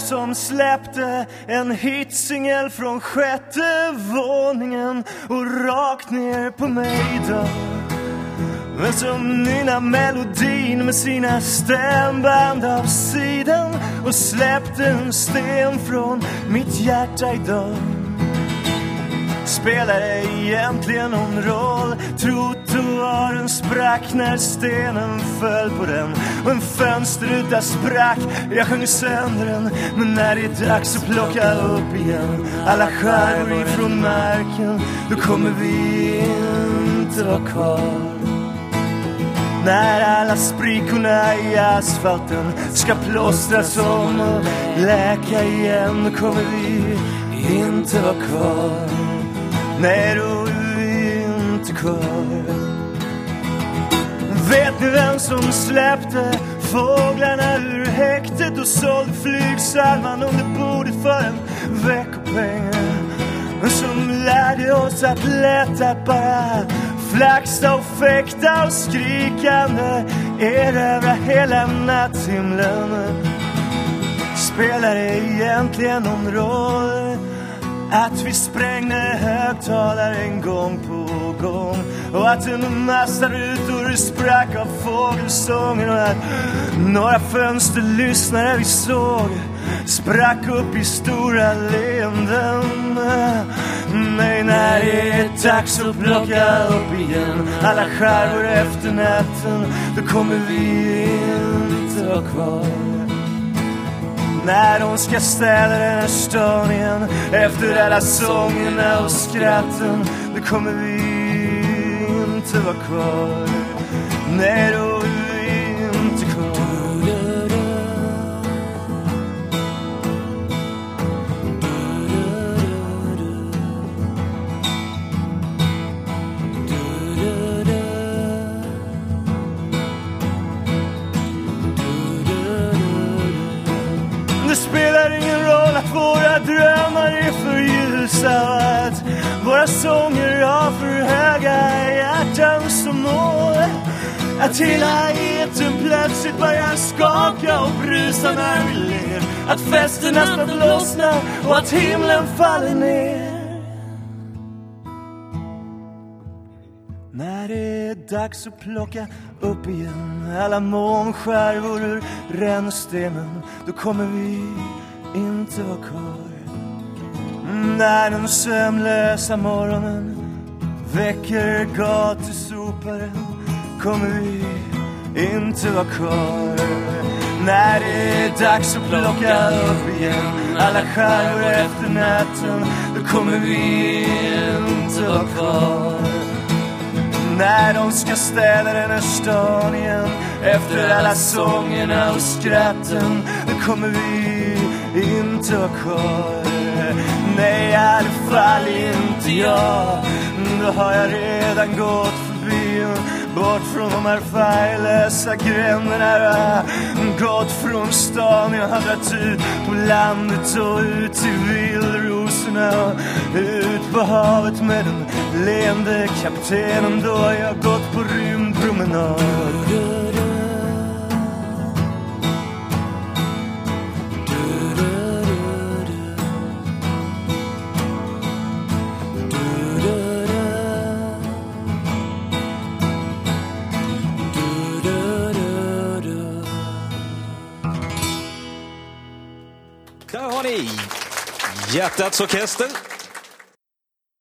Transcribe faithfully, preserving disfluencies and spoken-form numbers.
som släppte en hitsingel från sjätte våningen och rakt ner på mig då. Men som nynnar melodin med sina stämband av sidan och släppte en sten från mitt hjärta idag. Spelar det egentligen någon roll? Trottoaren sprack när stenen föll på den och en fönsterruta sprack. Jag sjöng sönder den. Men när det är dags att plocka upp igen alla skärvor ifrån marken, då kommer vi inte vara kvar. När alla sprickorna i asfalten ska plåstras om och läka igen, då kommer vi inte vara kvar. Nej, då är vi inte kvar. Vet ni vem som släppte fåglarna ur häktet och sålde flygsalvan under bordet för en veckopeng? Som lärde oss att lätta bara flaxa och fäkta och skrikande erövra hela natthimlen. Spelar det egentligen någon roll att vi sprängde högtalare en gång på gång och att en massa rutor sprack av fågelsången och att några fönsterlyssnare vi såg sprack upp i stora leenden? Nej, när det är dags att plocka upp igen alla skärvor efter natten, då kommer vi inte vara kvar. När de ska städa den här stan igen efter alla sångerna och skratten, då kommer vi inte vara kvar. Nej, då är vi inte kvar. Det spelar ingen roll att våra drömmar är för ljusa och att våra sånger har för höga hjärtan som mål. Att hela eten plötsligt börjar skaka och brusa när vi ler. Att festerna snart lossnar och att himlen faller ner. När det är dags att plocka upp igen alla månskärvor ur rännstenen, då kommer vi inte vara kvar. När den sömnlösa morgonen väcker gatusoparen, kommer vi inte vara kvar. När det är dags att plocka upp igen alla skärvor efter natten, då kommer vi inte vara kvar. När de ska städa den här stan igen efter alla sångerna och skratten, då kommer vi inte vara kvar. Nej, i alla fall inte jag. Då har jag redan gått förbi, bort från de här färglösa gränderna. Gått från stan, jag har dragit ut på landet och ut till vildrosorna. Ut på havet med den leende kaptenen, då har jag gått på rymdpromenad. Där har ni Hjärtats orkester